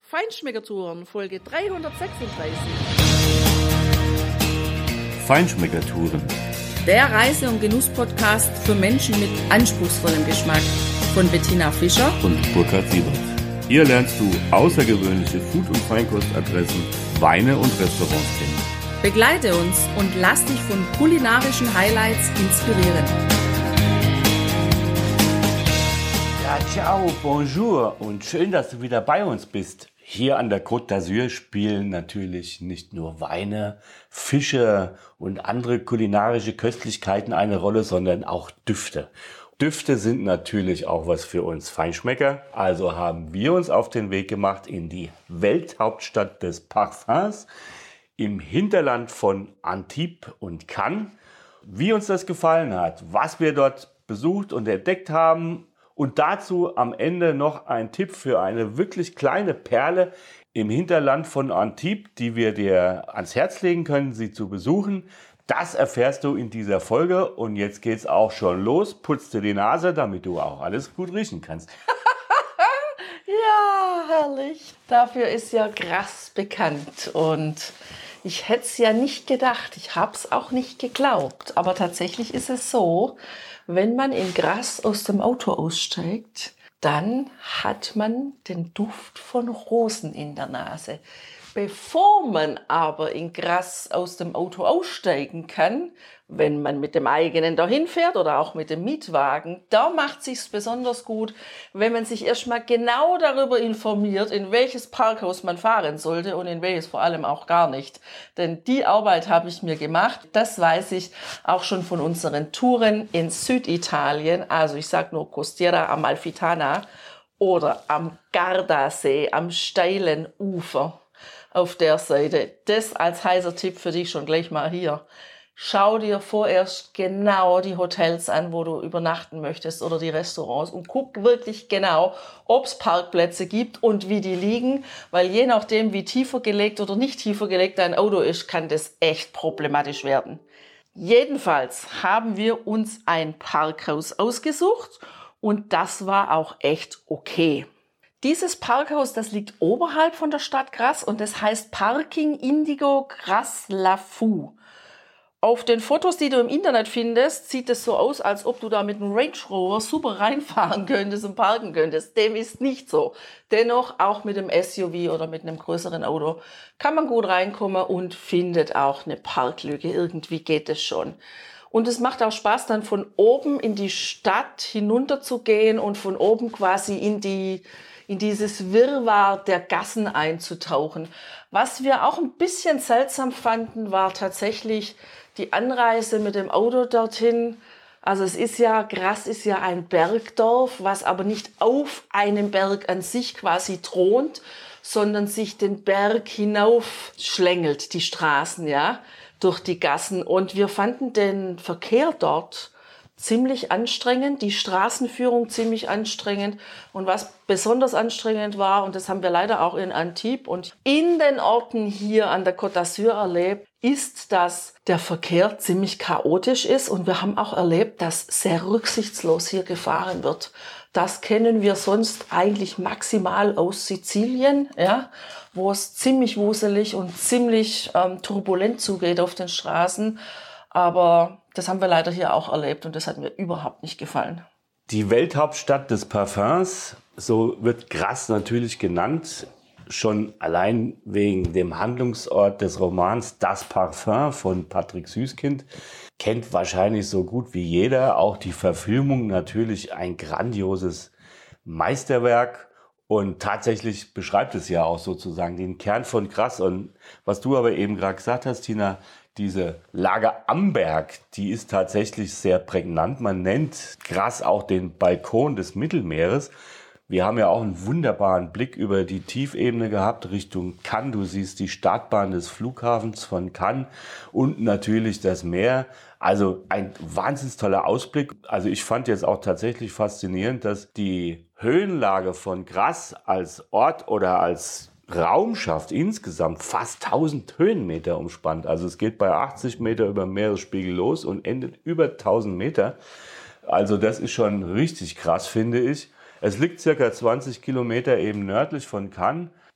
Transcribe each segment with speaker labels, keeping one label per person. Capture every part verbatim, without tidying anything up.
Speaker 1: Feinschmeckertouren, Folge dreihundertsechsunddreißig.
Speaker 2: Feinschmeckertouren.
Speaker 3: Der Reise- und Genuss-Podcast für Menschen mit anspruchsvollem Geschmack von Bettina Fischer
Speaker 2: und Burkhard Siebert. Hier lernst du außergewöhnliche Food- und Feinkostadressen, Weine und Restaurants kennen.
Speaker 3: Begleite uns und lass dich von kulinarischen Highlights inspirieren.
Speaker 2: Ja, ciao, bonjour und schön, dass du wieder bei uns bist. Hier an der Côte d'Azur spielen natürlich nicht nur Weine, Fische und andere kulinarische Köstlichkeiten eine Rolle, sondern auch Düfte. Düfte sind natürlich auch was für uns Feinschmecker. Also haben wir uns auf den Weg gemacht in die Welthauptstadt des Parfums, im Hinterland von Antibes und Cannes. Wie uns das gefallen hat, was wir dort besucht und entdeckt haben. Und dazu am Ende noch ein Tipp für eine wirklich kleine Perle im Hinterland von Antibes, die wir dir ans Herz legen können, sie zu besuchen. Das erfährst du in dieser Folge. Und jetzt geht's auch schon los. Putz dir die Nase, damit du auch alles gut riechen kannst.
Speaker 1: Ja, herrlich. Dafür ist ja Grasse bekannt. Und ich hätte es ja nicht gedacht. Ich habe es auch nicht geglaubt. Aber tatsächlich ist es so, wenn man in Grasse aus dem Auto aussteigt, dann hat man den Duft von Rosen in der Nase. Bevor man aber in Grasse aus dem Auto aussteigen kann, wenn man mit dem eigenen dahin fährt oder auch mit dem Mietwagen, da macht sich's besonders gut, wenn man sich erstmal genau darüber informiert, in welches Parkhaus man fahren sollte und in welches vor allem auch gar nicht. Denn die Arbeit habe ich mir gemacht. Das weiß ich auch schon von unseren Touren in Süditalien. Also ich sage nur Costiera Amalfitana oder am Gardasee, am steilen Ufer. Auf der Seite. Das als heißer Tipp für dich schon gleich mal hier. Schau dir vorerst genau die Hotels an, wo du übernachten möchtest oder die Restaurants und guck wirklich genau, ob es Parkplätze gibt und wie die liegen, weil je nachdem, wie tiefer gelegt oder nicht tiefer gelegt dein Auto ist, kann das echt problematisch werden. Jedenfalls haben wir uns ein Parkhaus ausgesucht und das war auch echt okay. Dieses Parkhaus, das liegt oberhalb von der Stadt Grasse und das heißt Parking Indigo Grasse La Fou. Auf den Fotos, die du im Internet findest, sieht es so aus, als ob du da mit einem Range Rover super reinfahren könntest und parken könntest. Dem ist nicht so. Dennoch, auch mit einem S U V oder mit einem größeren Auto kann man gut reinkommen und findet auch eine Parklücke. Irgendwie geht es schon. Und es macht auch Spaß, dann von oben in die Stadt hinunter zu gehen und von oben quasi in die in dieses Wirrwarr der Gassen einzutauchen. Was wir auch ein bisschen seltsam fanden, war tatsächlich die Anreise mit dem Auto dorthin. Also es ist ja, Grasse ist ja ein Bergdorf, was aber nicht auf einem Berg an sich quasi thront, sondern sich den Berg hinauf schlängelt, die Straßen, ja, durch die Gassen. Und wir fanden den Verkehr dort ziemlich anstrengend, die Straßenführung ziemlich anstrengend. Und was besonders anstrengend war, und das haben wir leider auch in Antibes und in den Orten hier an der Côte d'Azur erlebt, ist, dass der Verkehr ziemlich chaotisch ist. Und wir haben auch erlebt, dass sehr rücksichtslos hier gefahren wird. Das kennen wir sonst eigentlich maximal aus Sizilien, ja, wo es ziemlich wuselig und ziemlich ähm, turbulent zugeht auf den Straßen. Aber das haben wir leider hier auch erlebt und das hat mir überhaupt nicht gefallen.
Speaker 2: Die Welthauptstadt des Parfums, so wird Grasse natürlich genannt, schon allein wegen dem Handlungsort des Romans Das Parfum von Patrick Süskind, kennt wahrscheinlich so gut wie jeder. Auch die Verfilmung natürlich ein grandioses Meisterwerk. Und tatsächlich beschreibt es ja auch sozusagen den Kern von Grasse. Und was du aber eben gerade gesagt hast, Tina, diese Lage am Berg, die ist tatsächlich sehr prägnant. Man nennt Grasse auch den Balkon des Mittelmeeres. Wir haben ja auch einen wunderbaren Blick über die Tiefebene gehabt Richtung Cannes. Du siehst die Startbahn des Flughafens von Cannes und natürlich das Meer. Also ein wahnsinnig toller Ausblick. Also ich fand jetzt auch tatsächlich faszinierend, dass die Höhenlage von Grasse als Ort oder als Raumschaft insgesamt fast tausend Höhenmeter umspannt. Also es geht bei achtzig Meter über Meeresspiegel los und endet über tausend Meter. Also das ist schon richtig krass, finde ich. Es liegt circa zwanzig Kilometer eben nördlich von Cannes.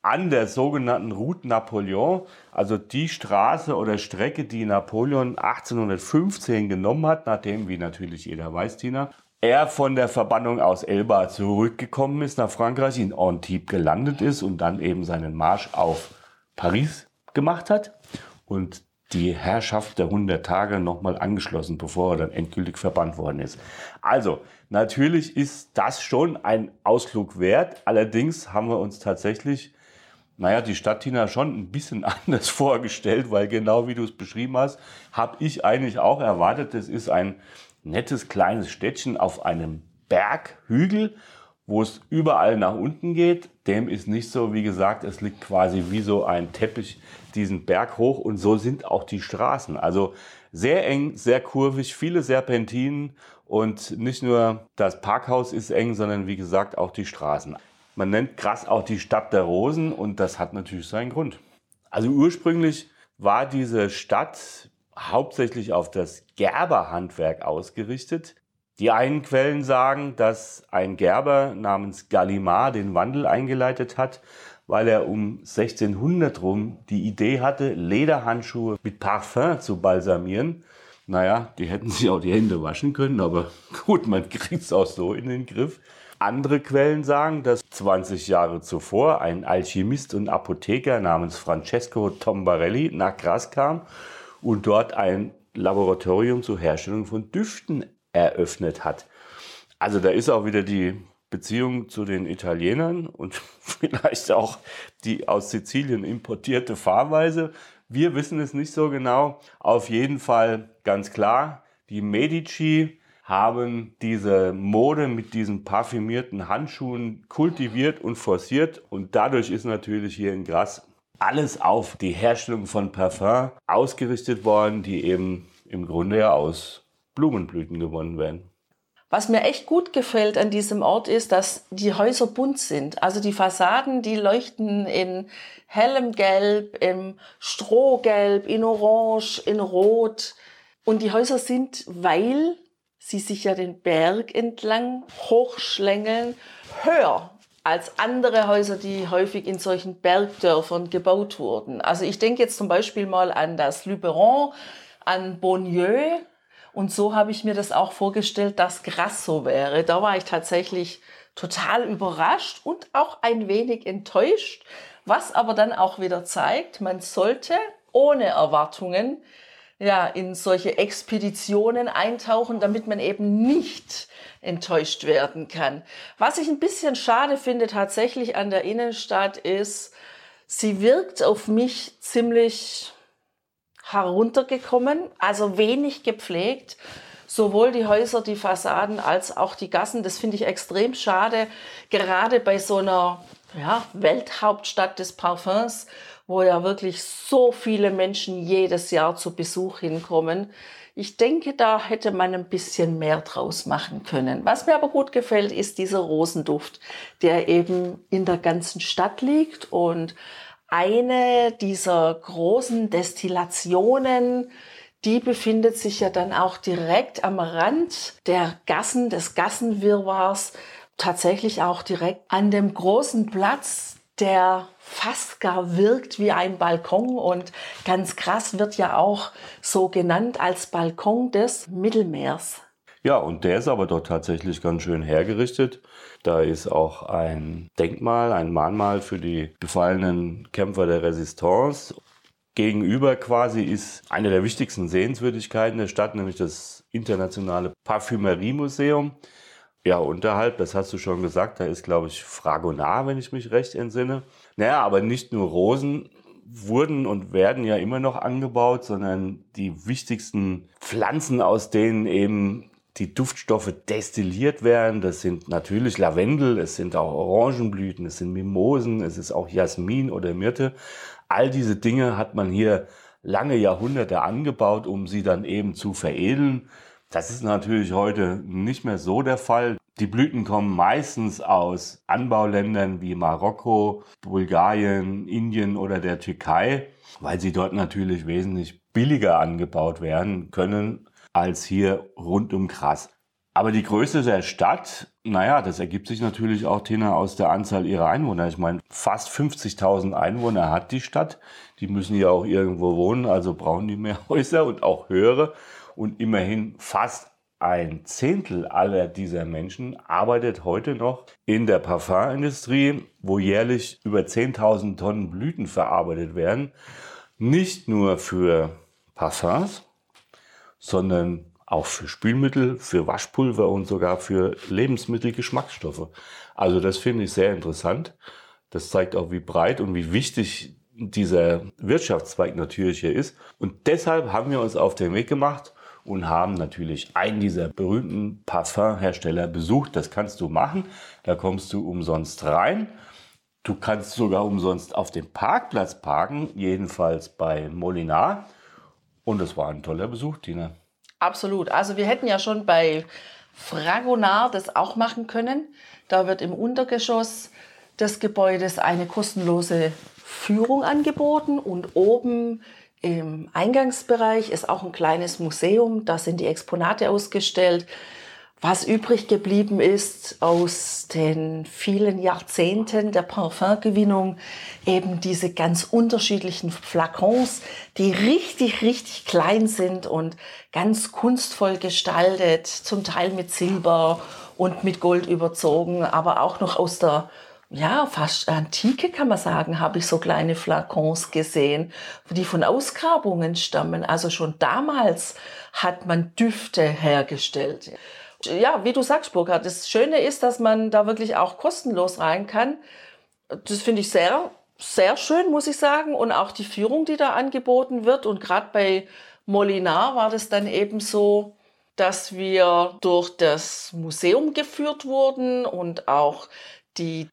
Speaker 2: an der sogenannten Route Napoleon, also die Straße oder Strecke, die Napoleon achtzehnhundertfünfzehn genommen hat, nachdem, wie natürlich jeder weiß, Tina, er von der Verbannung aus Elba zurückgekommen ist nach Frankreich, in Antibes gelandet ist und dann eben seinen Marsch auf Paris gemacht hat und die Herrschaft der hundert Tage nochmal angeschlossen, bevor er dann endgültig verbannt worden ist. Also, natürlich ist das schon ein Ausflug wert. Allerdings haben wir uns tatsächlich, naja, die Stadt Tina schon ein bisschen anders vorgestellt, weil genau wie du es beschrieben hast, habe ich eigentlich auch erwartet, das ist ein nettes kleines Städtchen auf einem Berghügel, wo es überall nach unten geht. Dem ist nicht so, wie gesagt, es liegt quasi wie so ein Teppich diesen Berg hoch und so sind auch die Straßen. Also sehr eng, sehr kurvig, viele Serpentinen und nicht nur das Parkhaus ist eng, sondern wie gesagt auch die Straßen. Man nennt Grasse auch die Stadt der Rosen und das hat natürlich seinen Grund. Also ursprünglich war diese Stadt hauptsächlich auf das Gerberhandwerk ausgerichtet. Die einen Quellen sagen, dass ein Gerber namens Gallimard den Wandel eingeleitet hat, weil er um sechzehnhundert rum die Idee hatte, Lederhandschuhe mit Parfum zu balsamieren. Naja, die hätten sich auch die Hände waschen können, aber gut, man kriegt es auch so in den Griff. Andere Quellen sagen, dass zwanzig Jahre zuvor ein Alchemist und Apotheker namens Francesco Tombarelli nach Grasse kam und dort ein Laboratorium zur Herstellung von Düften eröffnet hat. Also da ist auch wieder die Beziehung zu den Italienern und vielleicht auch die aus Sizilien importierte Fahrweise. Wir wissen es nicht so genau. Auf jeden Fall ganz klar, die Medici haben diese Mode mit diesen parfümierten Handschuhen kultiviert und forciert und dadurch ist natürlich hier in Grasse alles auf die Herstellung von Parfum ausgerichtet worden, die eben im Grunde ja aus Blumenblüten gewonnen werden.
Speaker 1: Was mir echt gut gefällt an diesem Ort ist, dass die Häuser bunt sind. Also die Fassaden, die leuchten in hellem Gelb, im Strohgelb, in Orange, in Rot. Und die Häuser sind, weil sie sich ja den Berg entlang hochschlängeln, höher als andere Häuser, die häufig in solchen Bergdörfern gebaut wurden. Also ich denke jetzt zum Beispiel mal an das Luberon, an Beaulieu. Und so habe ich mir das auch vorgestellt, dass Grasse so wäre. Da war ich tatsächlich total überrascht und auch ein wenig enttäuscht, was aber dann auch wieder zeigt, man sollte ohne Erwartungen ja, in solche Expeditionen eintauchen, damit man eben nicht enttäuscht werden kann. Was ich ein bisschen schade finde tatsächlich an der Innenstadt ist, sie wirkt auf mich ziemlich heruntergekommen, also wenig gepflegt. Sowohl die Häuser, die Fassaden als auch die Gassen. Das finde ich extrem schade, gerade bei so einer ja, Welthauptstadt des Parfums, wo ja wirklich so viele Menschen jedes Jahr zu Besuch hinkommen. Ich denke, da hätte man ein bisschen mehr draus machen können. Was mir aber gut gefällt, ist dieser Rosenduft, der eben in der ganzen Stadt liegt. Und eine dieser großen Destillationen, die befindet sich ja dann auch direkt am Rand der Gassen, des Gassenwirrwarrs, tatsächlich auch direkt an dem großen Platz, der fast gar wirkt wie ein Balkon und ganz krass wird ja auch so genannt als Balkon des Mittelmeers.
Speaker 2: Ja, und der ist aber doch tatsächlich ganz schön hergerichtet. Da ist auch ein Denkmal, ein Mahnmal für die gefallenen Kämpfer der Resistance. Gegenüber quasi ist eine der wichtigsten Sehenswürdigkeiten der Stadt, nämlich das internationale Parfümeriemuseum. Ja, unterhalb, das hast du schon gesagt, da ist, glaube ich, Fragonard, wenn ich mich recht entsinne. Naja, aber nicht nur Rosen wurden und werden ja immer noch angebaut, sondern die wichtigsten Pflanzen, aus denen eben die Duftstoffe destilliert werden, das sind natürlich Lavendel, es sind auch Orangenblüten, es sind Mimosen, es ist auch Jasmin oder Myrte. All diese Dinge hat man hier lange Jahrhunderte angebaut, um sie dann eben zu veredeln. Das ist natürlich heute nicht mehr so der Fall. Die Blüten kommen meistens aus Anbauländern wie Marokko, Bulgarien, Indien oder der Türkei, weil sie dort natürlich wesentlich billiger angebaut werden können als hier rund um Grasse. Aber die Größe der Stadt, naja, das ergibt sich natürlich auch, Tina, aus der Anzahl ihrer Einwohner. Ich meine, fast fünfzigtausend Einwohner hat die Stadt. Die müssen ja auch irgendwo wohnen, also brauchen die mehr Häuser und auch höhere. Und immerhin fast ein Zehntel aller dieser Menschen arbeitet heute noch in der Parfümindustrie, wo jährlich über zehntausend Tonnen Blüten verarbeitet werden. Nicht nur für Parfums, sondern auch für Spülmittel, für Waschpulver und sogar für Lebensmittelgeschmacksstoffe. Also das finde ich sehr interessant. Das zeigt auch, wie breit und wie wichtig dieser Wirtschaftszweig natürlich hier ist. Und deshalb haben wir uns auf den Weg gemacht und haben natürlich einen dieser berühmten Parfumhersteller besucht. Das kannst du machen. Da kommst du umsonst rein. Du kannst sogar umsonst auf dem Parkplatz parken, jedenfalls bei Molinar. Und es war ein toller Besuch, Tina.
Speaker 1: Absolut. Also wir hätten ja schon bei Fragonard das auch machen können. Da wird im Untergeschoss des Gebäudes eine kostenlose Führung angeboten und oben im Eingangsbereich ist auch ein kleines Museum. Da sind die Exponate ausgestellt. Was übrig geblieben ist aus den vielen Jahrzehnten der Parfumgewinnung, eben diese ganz unterschiedlichen Flakons, die richtig, richtig klein sind und ganz kunstvoll gestaltet, zum Teil mit Silber und mit Gold überzogen, aber auch noch aus der, ja, fast Antike kann man sagen, habe ich so kleine Flakons gesehen, die von Ausgrabungen stammen. Also schon damals hat man Düfte hergestellt. Ja, wie du sagst, Burkhard, das Schöne ist, dass man da wirklich auch kostenlos rein kann. Das finde ich sehr, sehr schön, muss ich sagen. Und auch die Führung, die da angeboten wird. Und gerade bei Molinar war das dann eben so, dass wir durch das Museum geführt wurden und auch die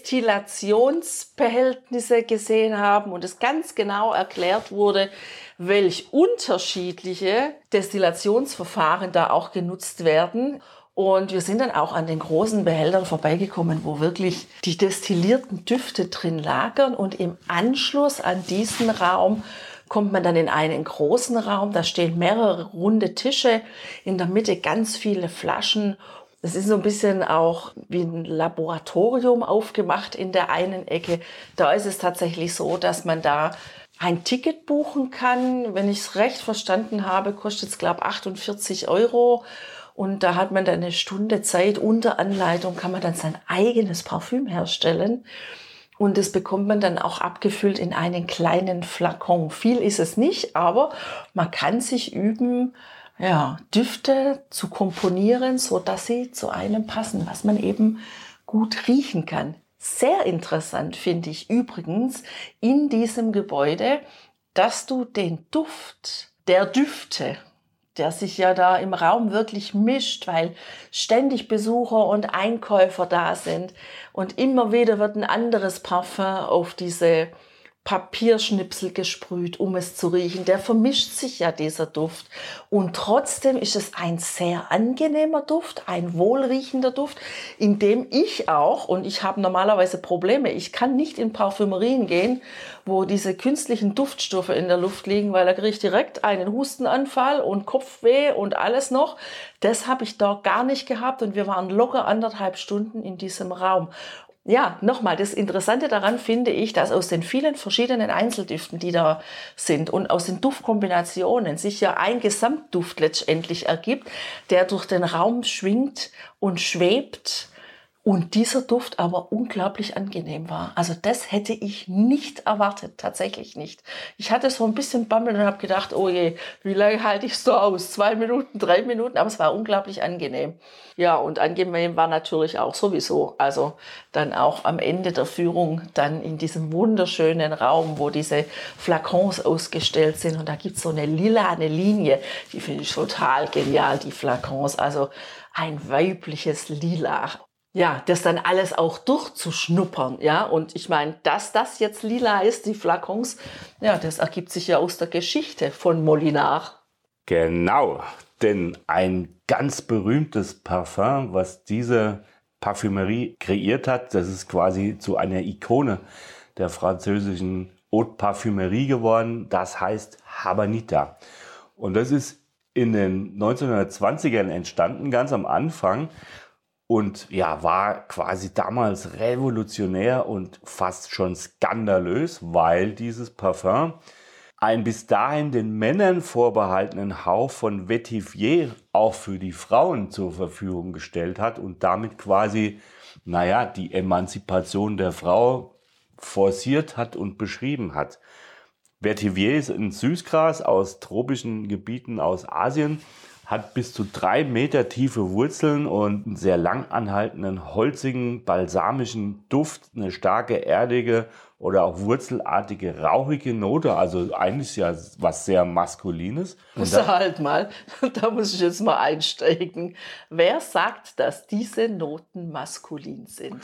Speaker 1: Destillationsbehältnisse gesehen haben und es ganz genau erklärt wurde, welch unterschiedliche Destillationsverfahren da auch genutzt werden. Und wir sind dann auch an den großen Behältern vorbeigekommen, wo wirklich die destillierten Düfte drin lagern. Und im Anschluss an diesen Raum kommt man dann in einen großen Raum. Da stehen mehrere runde Tische, in der Mitte ganz viele Flaschen. Es ist so ein bisschen auch wie ein Laboratorium aufgemacht in der einen Ecke. Da ist es tatsächlich so, dass man da ein Ticket buchen kann. Wenn ich es recht verstanden habe, kostet es, glaube ich, achtundvierzig Euro. Und da hat man dann eine Stunde Zeit. Unter Anleitung kann man dann sein eigenes Parfüm herstellen. Und das bekommt man dann auch abgefüllt in einen kleinen Flakon. Viel ist es nicht, aber man kann sich üben, ja, Düfte zu komponieren, so dass sie zu einem passen, was man eben gut riechen kann. Sehr interessant finde ich übrigens in diesem Gebäude, dass du den Duft der Düfte, der sich ja da im Raum wirklich mischt, weil ständig Besucher und Einkäufer da sind und immer wieder wird ein anderes Parfum auf diese Papierschnipsel gesprüht, um es zu riechen. Der vermischt sich ja, dieser Duft. Und trotzdem ist es ein sehr angenehmer Duft, ein wohlriechender Duft, in dem ich auch, und ich habe normalerweise Probleme, ich kann nicht in Parfümerien gehen, wo diese künstlichen Duftstoffe in der Luft liegen, weil da kriege ich direkt einen Hustenanfall und Kopfweh und alles noch. Das habe ich da gar nicht gehabt und wir waren locker anderthalb Stunden in diesem Raum. Ja, nochmal, das Interessante daran finde ich, dass aus den vielen verschiedenen Einzeldüften, die da sind und aus den Duftkombinationen sich ja ein Gesamtduft letztendlich ergibt, der durch den Raum schwingt und schwebt und dieser Duft aber unglaublich angenehm war. Also das hätte ich nicht erwartet, tatsächlich nicht. Ich hatte so ein bisschen Bammel und habe gedacht, oh je, wie lange halte ich es so aus? Zwei Minuten, drei Minuten, aber es war unglaublich angenehm. Ja, und angenehm war natürlich auch sowieso, also dann auch am Ende der Führung, dann in diesem wunderschönen Raum, wo diese Flakons ausgestellt sind und da gibt es so eine lilane Linie, die finde ich total genial, die Flakons, also ein weibliches Lila. Ja, das dann alles auch durchzuschnuppern, ja, und ich meine, dass das jetzt lila ist, die Flakons, ja, das ergibt sich ja aus der Geschichte von Molinar.
Speaker 2: Genau, denn ein ganz berühmtes Parfum, was diese Parfümerie kreiert hat, das ist quasi zu einer Ikone der französischen Haute Parfümerie geworden, das heißt Habanita. Und das ist in den neunzehnhundertzwanzigern entstanden, ganz am Anfang. Und ja, war quasi damals revolutionär und fast schon skandalös, weil dieses Parfum einen bis dahin den Männern vorbehaltenen Hauch von Vetiver auch für die Frauen zur Verfügung gestellt hat und damit quasi, naja, die Emanzipation der Frau forciert hat und beschrieben hat. Vetiver ist ein Süßgras aus tropischen Gebieten aus Asien, hat bis zu drei Meter tiefe Wurzeln und einen sehr lang anhaltenden, holzigen, balsamischen Duft, eine starke, erdige oder auch wurzelartige, rauchige Note, also eigentlich ja was sehr Maskulines.
Speaker 1: So, halt mal, da muss ich jetzt mal einsteigen. Wer sagt, dass diese Noten maskulin sind?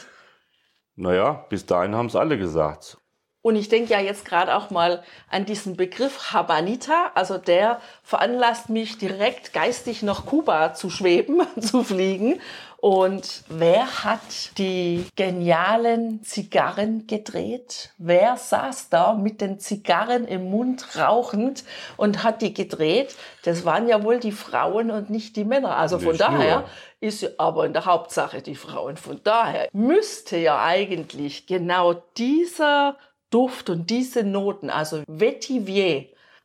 Speaker 2: Naja, bis dahin haben es alle gesagt.
Speaker 1: Und ich denke ja jetzt gerade auch mal an diesen Begriff Habanita, also der veranlasst mich direkt geistig nach Kuba zu schweben, zu fliegen. Und wer hat die genialen Zigarren gedreht? Wer saß da mit den Zigarren im Mund rauchend und hat die gedreht? Das waren ja wohl die Frauen und nicht die Männer. Also von
Speaker 2: Nicht
Speaker 1: daher
Speaker 2: nur.
Speaker 1: ist ja aber in der Hauptsache die Frauen. Von daher müsste ja eigentlich genau dieser Duft und diese Noten, also Vetiver,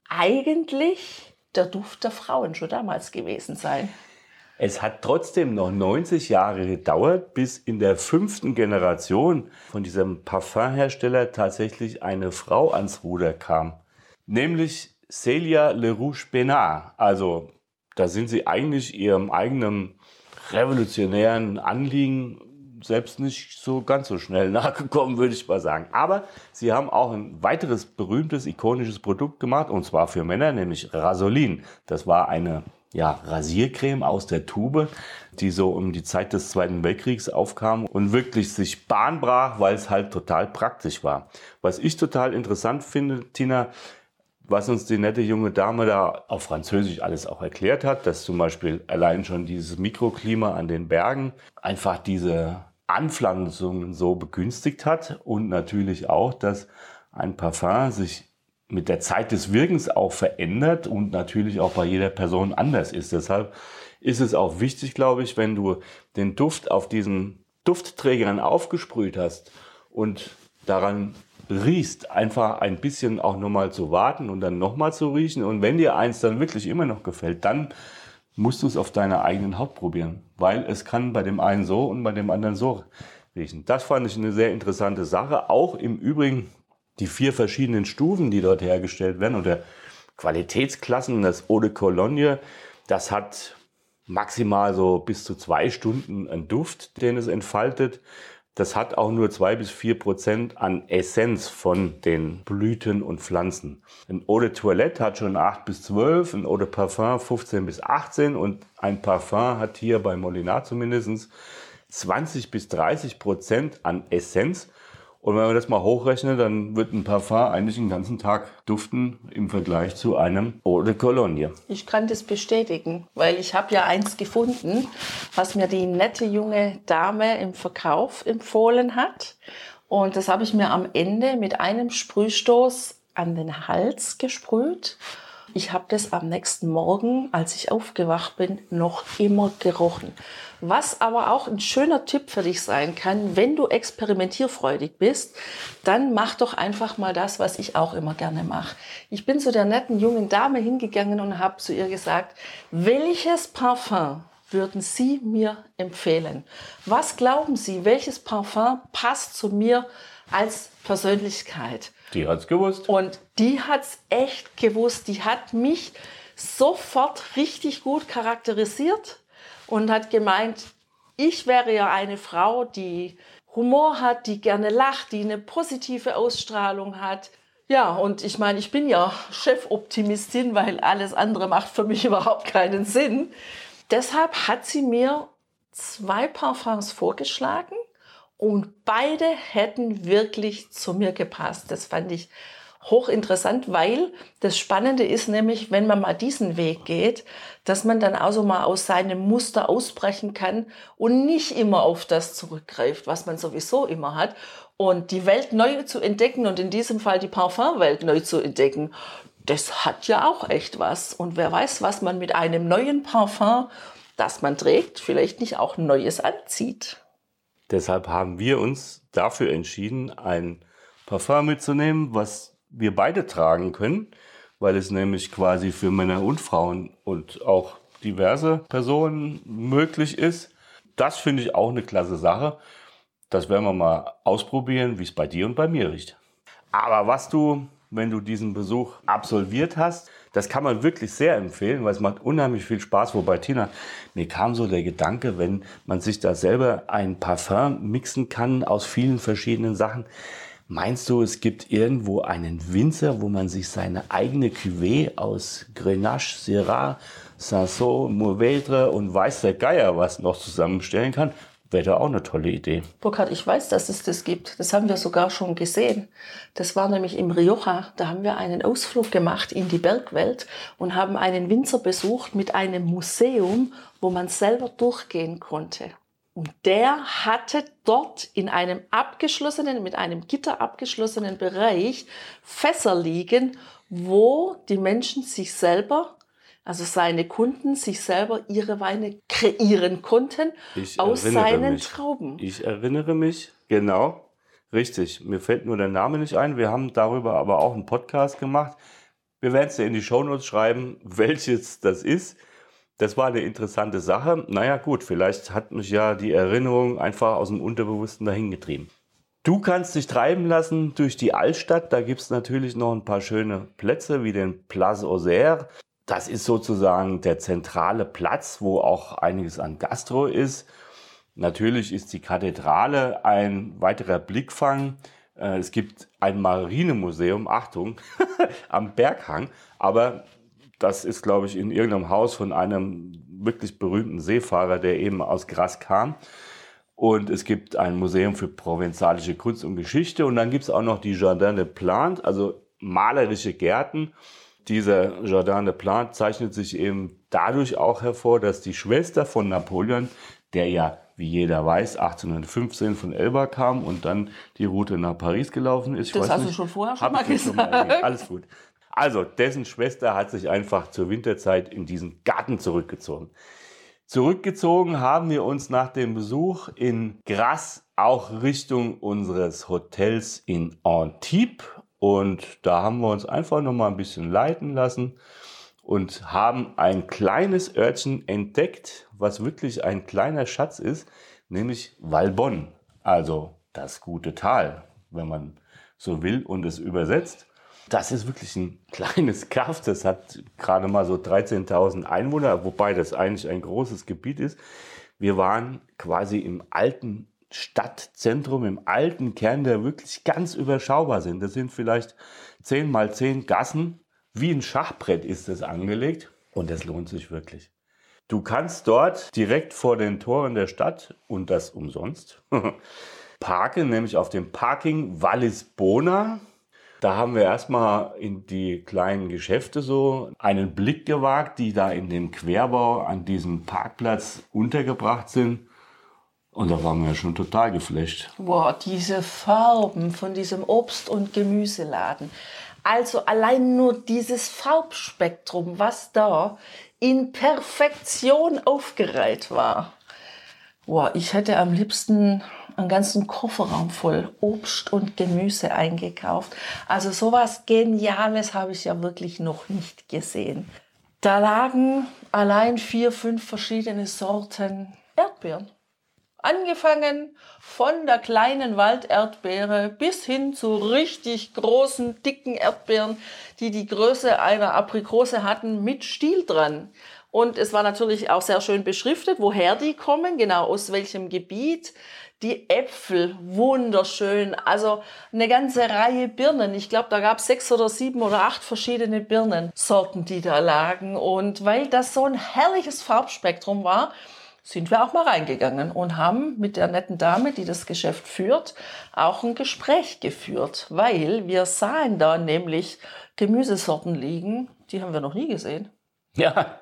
Speaker 1: eigentlich der Duft der Frauen schon damals gewesen sein.
Speaker 2: Es hat trotzdem noch neunzig Jahre gedauert, bis in der fünften Generation von diesem Parfumhersteller tatsächlich eine Frau ans Ruder kam. Nämlich Célia Le Rouge Besnard. Also da sind sie eigentlich ihrem eigenen revolutionären Anliegen selbst nicht so ganz so schnell nachgekommen, würde ich mal sagen. Aber sie haben auch ein weiteres berühmtes, ikonisches Produkt gemacht, und zwar für Männer, nämlich Rasolin. Das war eine ja, Rasiercreme aus der Tube, die so um die Zeit des Zweiten Weltkriegs aufkam und wirklich sich Bahn brach, weil es halt total praktisch war. Was ich total interessant finde, Tina, was uns die nette junge Dame da auf Französisch alles auch erklärt hat, dass zum Beispiel allein schon dieses Mikroklima an den Bergen einfach diese Anpflanzungen so begünstigt hat und natürlich auch, dass ein Parfum sich mit der Zeit des Wirkens auch verändert und natürlich auch bei jeder Person anders ist. Deshalb ist es auch wichtig, glaube ich, wenn du den Duft auf diesen Duftträgern aufgesprüht hast und daran riechst, einfach ein bisschen auch nochmal zu warten und dann nochmal zu riechen. Und wenn dir eins dann wirklich immer noch gefällt, dann musst du es auf deiner eigenen Haut probieren. Weil es kann bei dem einen so und bei dem anderen so riechen. Das fand ich eine sehr interessante Sache. Auch im Übrigen die vier verschiedenen Stufen, die dort hergestellt werden oder Qualitätsklassen, das Eau de Cologne, das hat maximal so bis zu zwei Stunden einen Duft, den es entfaltet. Das hat auch nur zwei bis vier Prozent an Essenz von den Blüten und Pflanzen. Ein Eau de Toilette hat schon acht bis zwölf, ein Eau de Parfum fünfzehn bis achtzehn und ein Parfum hat hier bei Molinard zumindest zwanzig bis dreißig Prozent an Essenz. Und wenn man das mal hochrechnet, dann wird ein Parfum eigentlich den ganzen Tag duften im Vergleich zu einem Eau de Cologne.
Speaker 1: Ich kann das bestätigen, weil ich habe ja eins gefunden, was mir die nette junge Dame im Verkauf empfohlen hat. Und das habe ich mir am Ende mit einem Sprühstoß an den Hals gesprüht. Ich habe das am nächsten Morgen, als ich aufgewacht bin, noch immer gerochen. Was aber auch ein schöner Tipp für dich sein kann, wenn du experimentierfreudig bist, dann mach doch einfach mal das, was ich auch immer gerne mache. Ich bin zu der netten jungen Dame hingegangen und habe zu ihr gesagt, welches Parfum würden Sie mir empfehlen? Was glauben Sie, welches Parfum passt zu mir als Persönlichkeit?
Speaker 2: Die hat's gewusst.
Speaker 1: Und die hat's echt gewusst. Die hat mich sofort richtig gut charakterisiert und hat gemeint, ich wäre ja eine Frau, die Humor hat, die gerne lacht, die eine positive Ausstrahlung hat. Ja, und ich meine, ich bin ja Chefoptimistin, weil alles andere macht für mich überhaupt keinen Sinn. Deshalb hat sie mir zwei Parfums vorgeschlagen. Und beide hätten wirklich zu mir gepasst. Das fand ich hochinteressant, weil das Spannende ist nämlich, wenn man mal diesen Weg geht, dass man dann auch so mal aus seinem Muster ausbrechen kann und nicht immer auf das zurückgreift, was man sowieso immer hat. Und die Welt neu zu entdecken und in diesem Fall die Parfumwelt neu zu entdecken, das hat ja auch echt was. Und wer weiß, was man mit einem neuen Parfum, das man trägt, vielleicht nicht auch Neues anzieht.
Speaker 2: Deshalb haben wir uns dafür entschieden, ein Parfum mitzunehmen, was wir beide tragen können, weil es nämlich quasi für Männer und Frauen und auch diverse Personen möglich ist. Das finde ich auch eine klasse Sache. Das werden wir mal ausprobieren, wie es bei dir und bei mir riecht. Aber was du, wenn du diesen Besuch absolviert hast, das kann man wirklich sehr empfehlen, weil es macht unheimlich viel Spaß. Wobei, Tina, mir kam so der Gedanke, wenn man sich da selber ein Parfum mixen kann aus vielen verschiedenen Sachen. Meinst du, es gibt irgendwo einen Winzer, wo man sich seine eigene Cuvée aus Grenache, Syrah, Cinsault, Mourvèdre und weiß der Geier was noch zusammenstellen kann? Wäre da auch eine tolle Idee.
Speaker 1: Burkhard, ich weiß, dass es das gibt. Das haben wir sogar schon gesehen. Das war nämlich im Rioja. Da haben wir einen Ausflug gemacht in die Bergwelt und haben einen Winzer besucht mit einem Museum, wo man selber durchgehen konnte. Und der hatte dort in einem abgeschlossenen, mit einem Gitter abgeschlossenen Bereich Fässer liegen, wo die Menschen sich selber, also seine Kunden, sich selber ihre Weine kreieren konnten
Speaker 2: Ich
Speaker 1: aus
Speaker 2: erinnere
Speaker 1: seinen
Speaker 2: mich.
Speaker 1: Trauben.
Speaker 2: Ich erinnere mich, genau, richtig. Mir fällt nur der Name nicht ein. Wir haben darüber aber auch einen Podcast gemacht. Wir werden es dir in die Shownotes schreiben, welches das ist. Das war eine interessante Sache. Naja gut, vielleicht hat mich ja die Erinnerung einfach aus dem Unterbewussten dahin getrieben. Du kannst dich treiben lassen durch die Altstadt. Da gibt es natürlich noch ein paar schöne Plätze wie den Place aux Airs. Das ist sozusagen der zentrale Platz, wo auch einiges an Gastro ist. Natürlich ist die Kathedrale ein weiterer Blickfang. Es gibt ein Marinemuseum, Achtung, am Berghang. Aber das ist, glaube ich, in irgendeinem Haus von einem wirklich berühmten Seefahrer, der eben aus Grasse kam. Und es gibt ein Museum für provenzalische Kunst und Geschichte. Und dann gibt es auch noch die Jardin des Plantes, also malerische Gärten. Dieser Jardin des Plantes zeichnet sich eben dadurch auch hervor, dass die Schwester von Napoleon, der ja, wie jeder weiß, achtzehnhundertfünfzehn von Elba kam und dann die Route nach Paris gelaufen ist. Ich
Speaker 1: Das
Speaker 2: weiß
Speaker 1: hast
Speaker 2: nicht,
Speaker 1: du schon vorher schon
Speaker 2: hab
Speaker 1: mal
Speaker 2: ich schon
Speaker 1: gesagt.
Speaker 2: mal erwähnt. Alles gut. Also, dessen Schwester hat sich einfach zur Winterzeit in diesen Garten zurückgezogen. Zurückgezogen haben wir uns nach dem Besuch in Grasse auch Richtung unseres Hotels in Antibes. Und da haben wir uns einfach noch mal ein bisschen leiten lassen und haben ein kleines Örtchen entdeckt, was wirklich ein kleiner Schatz ist, nämlich Valbonne, also das gute Tal, wenn man so will und es übersetzt. Das ist wirklich ein kleines Kaff, das hat gerade mal so dreizehntausend Einwohner, wobei das eigentlich ein großes Gebiet ist. Wir waren quasi im alten Stadtzentrum, im alten Kern, der wirklich ganz überschaubar sind. Das sind vielleicht zehn mal zehn Gassen. Wie ein Schachbrett ist das angelegt und das lohnt sich wirklich. Du kannst dort direkt vor den Toren der Stadt, und das umsonst, parken, nämlich auf dem Parking Vallis Bona. Da haben wir erstmal in die kleinen Geschäfte so einen Blick gewagt, die da in dem Querbau an diesem Parkplatz untergebracht sind. Und da waren wir schon total geflasht.
Speaker 1: Boah, diese Farben von diesem Obst- und Gemüseladen. Also allein nur dieses Farbspektrum, was da in Perfektion aufgereiht war. Boah, ich hätte am liebsten einen ganzen Kofferraum voll Obst und Gemüse eingekauft. Also sowas Geniales habe ich ja wirklich noch nicht gesehen. Da lagen allein vier, fünf verschiedene Sorten Erdbeeren. Angefangen von der kleinen Walderdbeere bis hin zu richtig großen, dicken Erdbeeren, die die Größe einer Aprikose hatten, mit Stiel dran. Und es war natürlich auch sehr schön beschriftet, woher die kommen, genau aus welchem Gebiet. Die Äpfel, wunderschön. Also eine ganze Reihe Birnen. Ich glaube, da gab es sechs oder sieben oder acht verschiedene Birnensorten, die da lagen. Und weil das so ein herrliches Farbspektrum war, sind wir auch mal reingegangen und haben mit der netten Dame, die das Geschäft führt, auch ein Gespräch geführt. Weil wir sahen da nämlich Gemüsesorten liegen, die haben wir noch nie gesehen.
Speaker 2: Ja,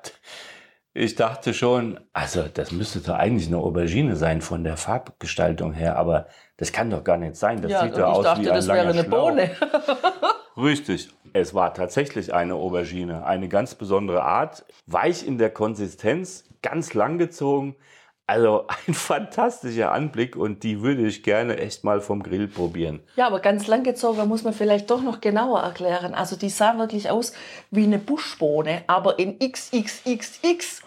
Speaker 2: ich dachte schon, also das müsste doch eigentlich eine Aubergine sein von der Farbgestaltung her, aber das kann doch gar nicht sein. Das
Speaker 1: Ja,
Speaker 2: sieht
Speaker 1: und
Speaker 2: doch
Speaker 1: ich
Speaker 2: aus
Speaker 1: dachte,
Speaker 2: wie ein
Speaker 1: das wäre
Speaker 2: langer
Speaker 1: eine
Speaker 2: Schlauch.
Speaker 1: Bohne.
Speaker 2: Richtig. es war tatsächlich eine Aubergine, eine ganz besondere Art, weich in der Konsistenz, ganz langgezogen. Also ein fantastischer Anblick und die würde ich gerne echt mal vom Grill probieren.
Speaker 1: Ja, aber ganz langgezogen muss man vielleicht doch noch genauer erklären. Also die sah wirklich aus wie eine Buschbohne, aber in X X X X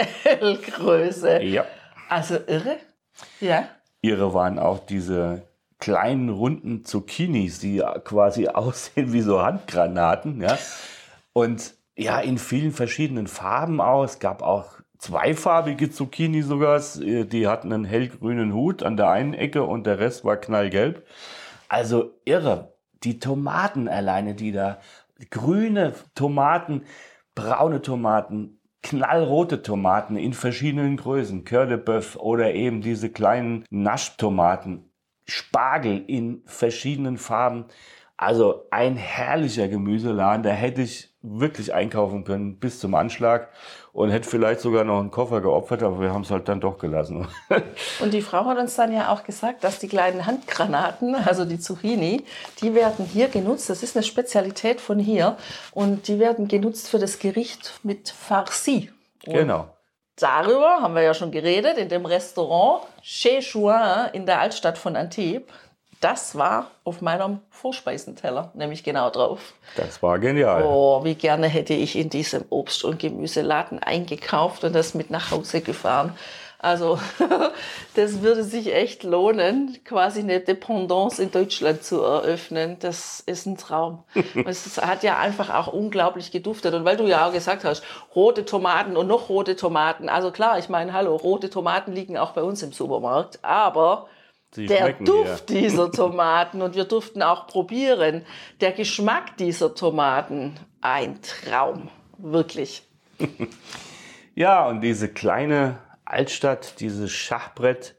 Speaker 1: L-Größe.
Speaker 2: Ja.
Speaker 1: Also irre. Ja.
Speaker 2: Irre waren auch diese kleinen, runden Zucchinis, die quasi aussehen wie so Handgranaten. Ja. Und ja, in vielen verschiedenen Farben auch. Es gab auch zweifarbige Zucchini sogar, die hatten einen hellgrünen Hut an der einen Ecke und der Rest war knallgelb. Also irre. Die Tomaten alleine, die da, grüne Tomaten, braune Tomaten, knallrote Tomaten in verschiedenen Größen, Cœur de Bœuf oder eben diese kleinen Naschtomaten, Spargel in verschiedenen Farben. Also ein herrlicher Gemüseladen, da hätte ich wirklich einkaufen können bis zum Anschlag und hätte vielleicht sogar noch einen Koffer geopfert, aber wir haben es halt dann doch gelassen.
Speaker 1: Und die Frau hat uns dann ja auch gesagt, dass die kleinen Handgranaten, also die Zucchini, die werden hier genutzt. Das ist eine Spezialität von hier und die werden genutzt für das Gericht mit Farci. Und
Speaker 2: genau.
Speaker 1: Darüber haben wir ja schon geredet in dem Restaurant Chez Chouin in der Altstadt von Antibes. Das war auf meinem Vorspeisenteller, nämlich genau drauf.
Speaker 2: Das war genial.
Speaker 1: Oh, wie gerne hätte ich in diesem Obst- und Gemüseladen eingekauft und das mit nach Hause gefahren. Also das würde sich echt lohnen, quasi eine Dependance in Deutschland zu eröffnen. Das ist ein Traum. Es hat ja einfach auch unglaublich geduftet. Und weil du ja auch gesagt hast, rote Tomaten und noch rote Tomaten. Also klar, ich meine, hallo, rote Tomaten liegen auch bei uns im Supermarkt. Aber
Speaker 2: Sie
Speaker 1: der Duft
Speaker 2: hier.
Speaker 1: dieser Tomaten, und wir durften auch probieren, der Geschmack dieser Tomaten, ein Traum, wirklich.
Speaker 2: Ja, und diese kleine Altstadt, dieses Schachbrett,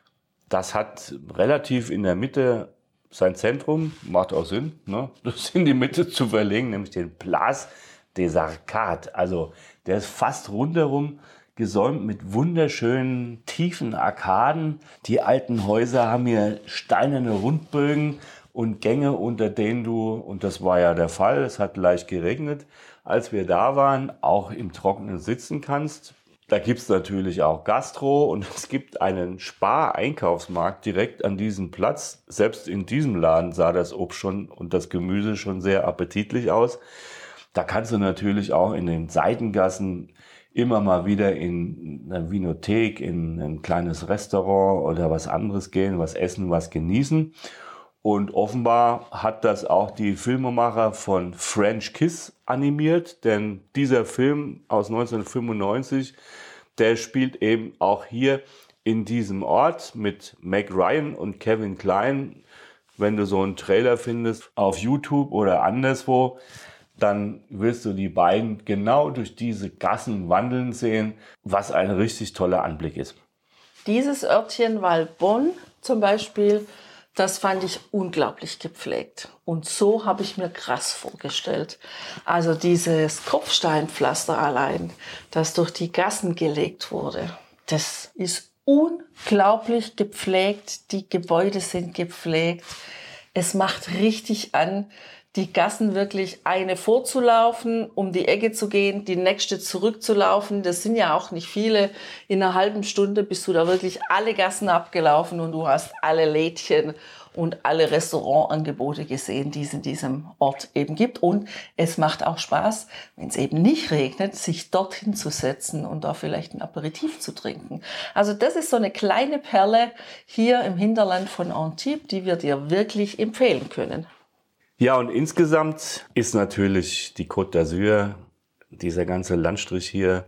Speaker 2: das hat relativ in der Mitte sein Zentrum, macht auch Sinn, ne? Das in die Mitte zu verlegen, nämlich den Place des Arcades. Also der ist fast rundherum gesäumt mit wunderschönen, tiefen Arkaden. Die alten Häuser haben hier steinerne Rundbögen und Gänge, unter denen du, und das war ja der Fall, es hat leicht geregnet, als wir da waren, auch im Trockenen sitzen kannst. Da gibt es natürlich auch Gastro und es gibt einen Spar-Einkaufsmarkt direkt an diesem Platz. Selbst in diesem Laden sah das Obst schon und das Gemüse schon sehr appetitlich aus. Da kannst du natürlich auch in den Seitengassen immer mal wieder in eine Vinothek, in ein kleines Restaurant oder was anderes gehen, was essen, was genießen. Und offenbar hat das auch die Filmemacher von French Kiss animiert, denn dieser Film aus neunzehnhundertfünfundneunzig, der spielt eben auch hier in diesem Ort mit Meg Ryan und Kevin Kline. Wenn du so einen Trailer findest auf YouTube oder anderswo, dann wirst du die beiden genau durch diese Gassen wandeln sehen, was ein richtig toller Anblick ist.
Speaker 1: Dieses Örtchen Valbonne zum Beispiel, das fand ich unglaublich gepflegt. Und so habe ich mir Grasse vorgestellt. Also dieses Kopfsteinpflaster allein, das durch die Gassen gelegt wurde, das ist unglaublich gepflegt. Die Gebäude sind gepflegt. Es macht richtig an, die Gassen wirklich eine vorzulaufen, um die Ecke zu gehen, die nächste zurückzulaufen. Das sind ja auch nicht viele. In einer halben Stunde bist du da wirklich alle Gassen abgelaufen und du hast alle Lädchen und alle Restaurantangebote gesehen, die es in diesem Ort eben gibt. Und es macht auch Spaß, wenn es eben nicht regnet, sich dorthin zu setzen und da vielleicht ein Aperitif zu trinken. Also das ist so eine kleine Perle hier im Hinterland von Antibes, die wir dir wirklich empfehlen können.
Speaker 2: Ja, und insgesamt ist natürlich die Côte d'Azur, dieser ganze Landstrich hier,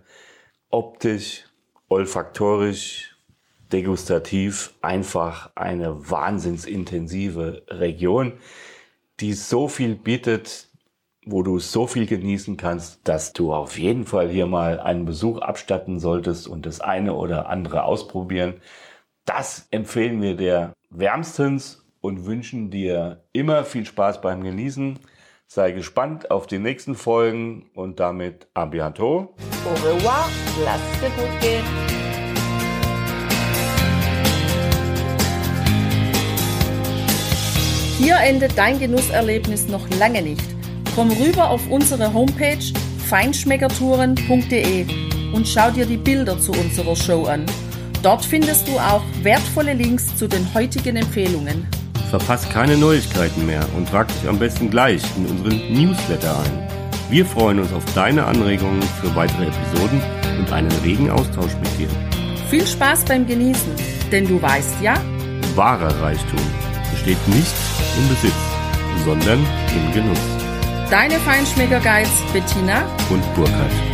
Speaker 2: optisch, olfaktorisch, degustativ einfach eine wahnsinnsintensive Region, die so viel bietet, wo du so viel genießen kannst, dass du auf jeden Fall hier mal einen Besuch abstatten solltest und das eine oder andere ausprobieren. Das empfehlen wir dir wärmstens und wünschen dir immer viel Spaß beim Genießen. Sei gespannt auf die nächsten Folgen und damit à bientôt.
Speaker 1: Au revoir, lass es dir gut gehen.
Speaker 3: Hier endet dein Genusserlebnis noch lange nicht. Komm rüber auf unsere Homepage feinschmeckertouren punkt de und schau dir die Bilder zu unserer Show an. Dort findest du auch wertvolle Links zu den heutigen Empfehlungen.
Speaker 2: Verpasst keine Neuigkeiten mehr und trag dich am besten gleich in unseren Newsletter ein. Wir freuen uns auf deine Anregungen für weitere Episoden und einen regen Austausch mit dir.
Speaker 3: Viel Spaß beim Genießen, denn du weißt ja,
Speaker 2: wahrer Reichtum besteht nicht im Besitz, sondern im Genuss.
Speaker 3: Deine Feinschmecker-Guides Bettina
Speaker 2: und Burkhard.